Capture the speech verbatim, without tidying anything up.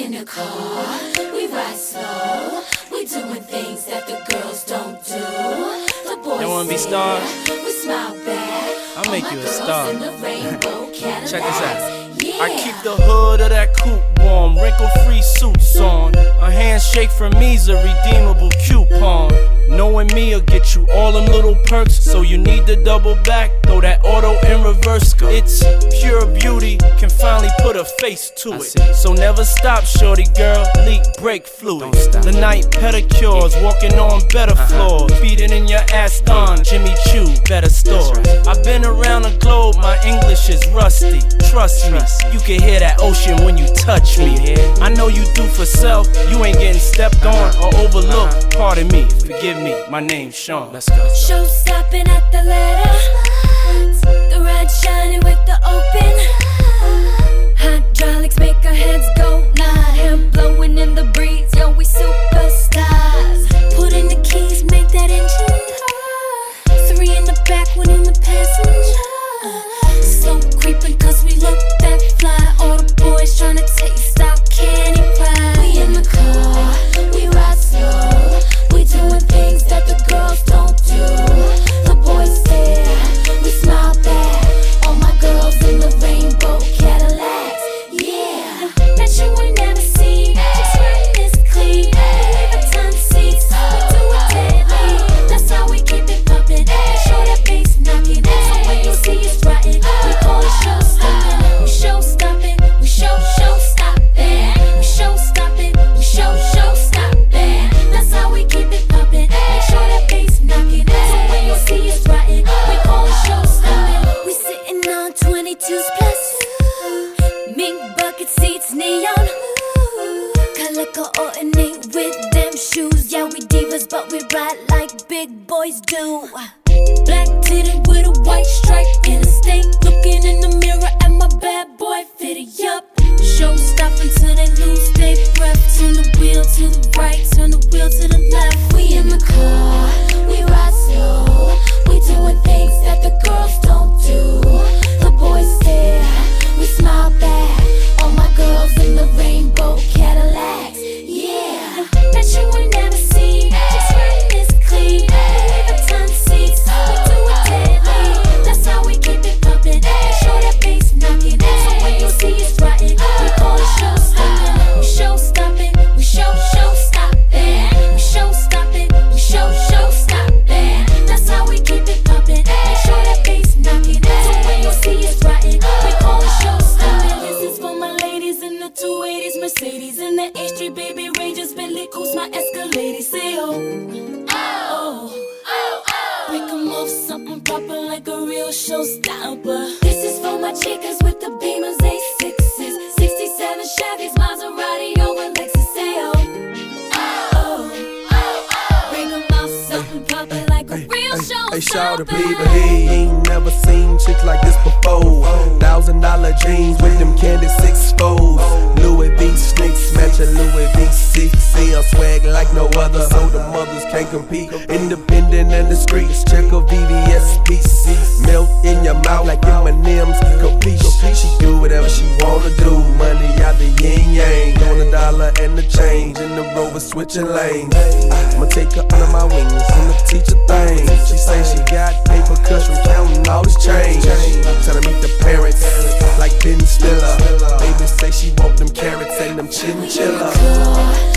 We in the car, we ride slow. We doing things that the girls don't do. The boys you wanna be stars? We smile back. I'll make you a star. Check this out. I keep the hood of that coupe warm, wrinkle-free suits on. A handshake from me's a redeemable coupon. Knowing me'll get you all them little perks, so you need to double back, throw that auto in reverse. It's pure beauty, can finally put a face to it. So never stop, shorty girl, leak brake fluid. The night pedicures, walking on better floors. Beating in your ass on, Jimmy Choo, better stores. I've been around the globe, my English is rusty. Trust me, you can hear that ocean when you touch me. I know you do for self, you ain't getting stepped on or overlooked. Pardon me, forgive me, my name's Sean. Let's go. Show stopping at the ladder. The red shining with the open. Hydraulics make our heads go nod. Hair blowing in the breeze, yo, we superstars. Put in the keys, make that engine hum. Three in the back, one in the passenger. Slow creeping cause we look that fly. All the boys tryna taste our candy pie. We in the car, we ride slow. We doing things that the girls don't do. The boys stare, we smile back. All my girls in the rainbow Cadillacs. Yeah, bet you ain't never seen chicks riding this clean. We leave a ton of seats, we do it deadly. That's how we keep it pumping. Make sure that bass knocking. So when you see us riding, we call it show stopping. We show stopping, we show show stopping. We show stopping, we show show stopping. That's how we keep it pumping. Make sure that bass knocking. So when you see us riding, we call it show stopping. We sitting on twenty-twos plus mink bucket seats, neon. Color coordinate with them shoes. Yeah, we divas, but we ride like big boys do. Black titted with a white stripe in a state. Looking in the mirror at my bad boy fitted up. Show stopping till they lose their breath. Turn the wheel to the right, turn the wheel to the left. We in the car, we ride slow. We doing things that the girls don't do. The boys stare, we smile back. All my girls in the rainbow Cadillacs. Yeah, bet you ain't never seen chicks riding this clean. We leave a ton of seats, we do it deadly. That's how we keep it pumping. Make sure that bass knocking. So when you see us riding, we call it show stopping. We show stopping, we show show stopping. We show stopping, we show show stopping. That's how we keep it pumping. Make sure that bass knocking. So when you see us riding, we call it show stopping. This is for my ladies in the two eighties Mercedes, in the H three baby Rangers, Bentley Coast, my Escalade. Say oh, oh, oh, oh. Break 'em off something proper like a real showstopper. This is for my chicas with the Beamers, A sixes, sixty-seven Chevys, Maserati over Lexus. Say oh, oh, oh, oh. Break 'em off something proper like a real showstopper. Hey, shout to people, he ain't never seen chicks like this before. Thousand dollar jeans with them candy six foes. Louis V sneaks matching Louis V C. See her swag like no other, so the mothers can't compete. Independent in the streets, check a V V S piece. Melt in your mouth like M and M's capiche. She do whatever she wanna do, money out the yin yang. On the dollar and the change, in the Rover switching lanes. I'ma take her under my wings and teach her things. She say she got paper cuts from counting all this change. Tell her meet the parents like Ben Stiller. Baby say she want them carrots and them chinchilla.